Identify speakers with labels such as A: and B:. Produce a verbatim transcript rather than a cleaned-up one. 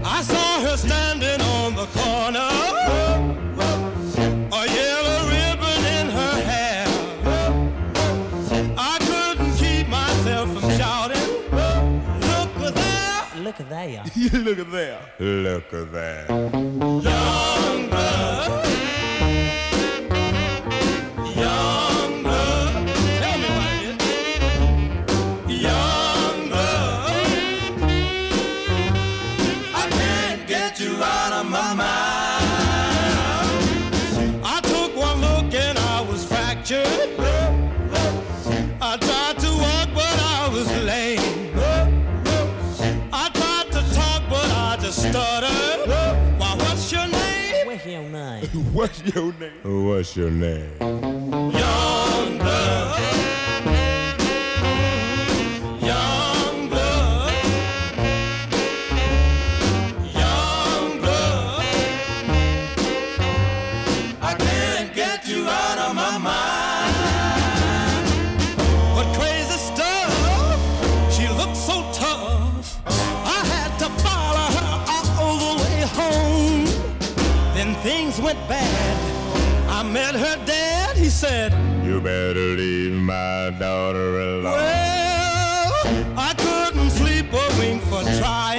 A: I saw her standing on the corner, a yellow ribbon in her hair. I couldn't keep myself from shouting, look at there.
B: Look at there.
A: Look at there.
C: Look at that.
A: Young blood. Young blood. Tell me what it is. Young blood. I can't get you out of my mind. I took one look and I was fractured. I tried to walk but I was lame. I tried to talk but I just stuttered. Why, what's your name?
B: What's your name?
C: What's your name? What's your name?
A: Young blood. Young blood. Young blood. I can't get you out of my mind. What crazy stuff. She looked so tough. I had to follow her all the way home. Then things went bad. I met her dad. He said,
C: You better leave my daughter alone.
A: well, I couldn't sleep a wink for trying.